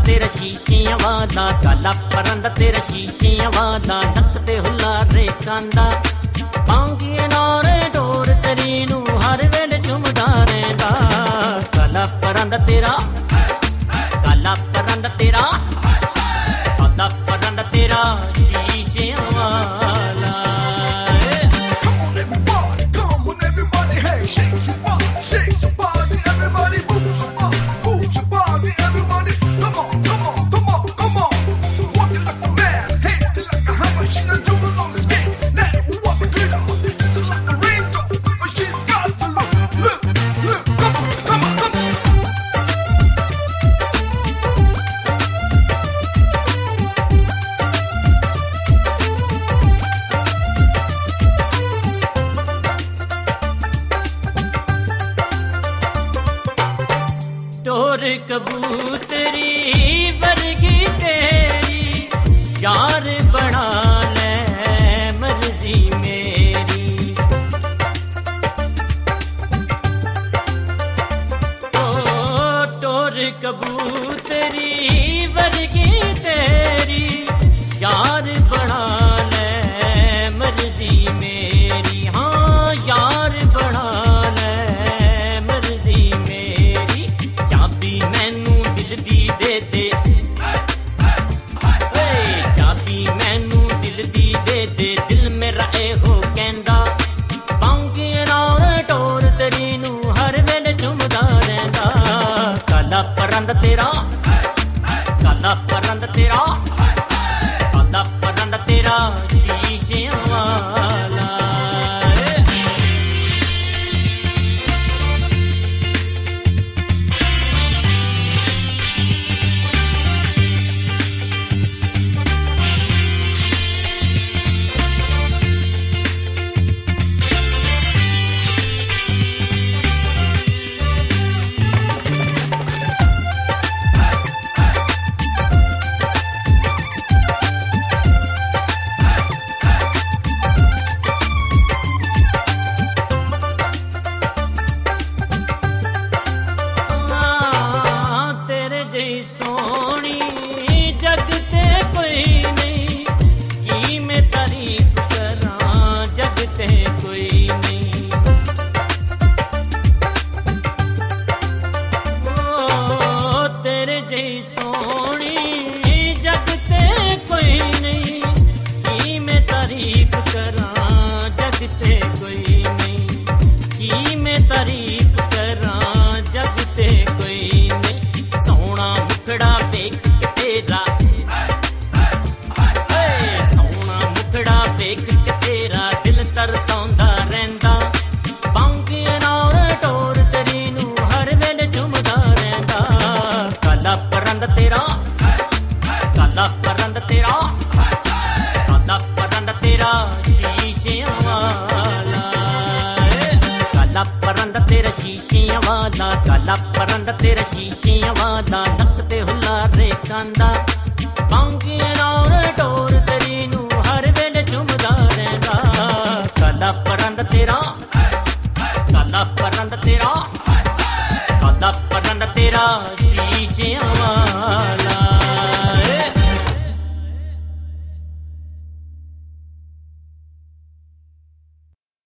तेरा शीशियां वादा, काला परंदा तेरा शीशियां वादा, नक ते हुल्लारे कांदा, पांगिए नारे डोर तेरी नू हर वेले चुमदा रहिंदा। काला परंदा तेरा, काला परंदा तेरा, काला परंदा तेरा शीशियां वाला। Come on everybody, hey, shake your body, everybody, move your body, everybody, come on, come on, come on, come on, walk it like a man, hey, it like a hammer, she done juggle on the skate, now walk it glitter, it's like a rainbow, but she's got the look, come on, come on, come on. टोर कबूतरी वर्गी तेरी, यार बना ले मर्जी मेरी। ओ टोर कबूतरी वर्गी तेरी, यार बना ले मर्जी मेरी। हाँ यार बना ले मर्जी मेरी। चाबी मैनू दिल दी दे दे, चाबी मैनू दिल दी दे दे, दिल मेरा एहो कहंदा, पांगिए नाल टोर तेरी नू हर वेले चुमदा रहिंदा। काला परंदा तेरा, काला परंदा तेरा, काला परंदा तेरा शीशियां वाला। सोनी जग ते कोई नहीं, की मैं तारीफ करा जग ते कोई नहीं। ओ तेरे जई सोनी जग ते कोई नहीं, की मैं तारीफ करा जग ते कोई नहीं, की मैं तारीफ करा जग ते कोई नहीं। सोना मुखड़ा वेख के तेरा, सोना मुखड़ा वेख के तेरा, दिल तरसौंदा रहिंदा, पांगिए नाल टोर तेरी नू हर वेले चुमदा रहिंदा। काला परंदा तेरा, काला परंदा तेरा, काला परंदा तेरा शीशियां वाला। काला परंदा तेरा शीशियां वाला, काला परंदा तेरा शीशियां वाला, नक ते हुल्लारे कांदा, पांगिए नाल टोर तेरी नू हर वेले चुमदा रहिंदा। काला परंदा तेरा, काला परंदा तेरा, काला परंदा तेरा